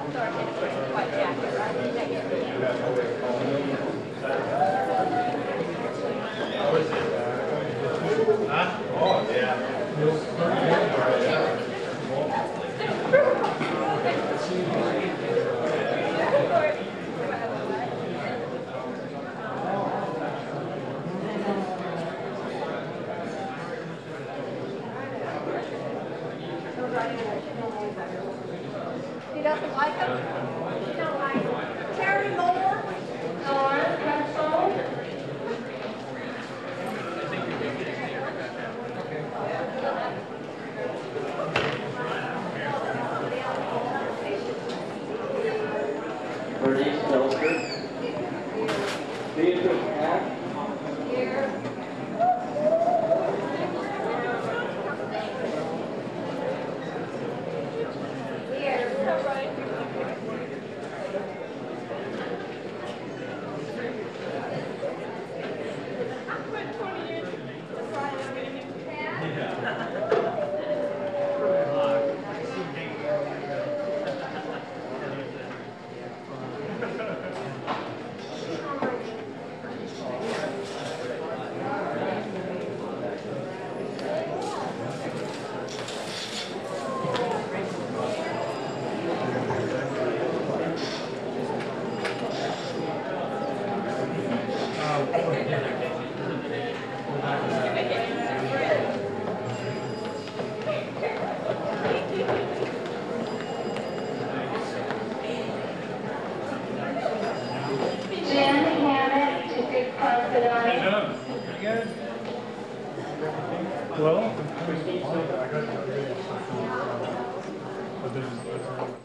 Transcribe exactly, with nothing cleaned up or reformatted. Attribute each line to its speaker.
Speaker 1: He doesn't like them? He don't like them. Terry Moore? Nora, Russell?
Speaker 2: Bernice Nelson. Beatrice Hack.
Speaker 1: Here.
Speaker 3: Jen Hammett to Big Confidant.
Speaker 4: Well, I got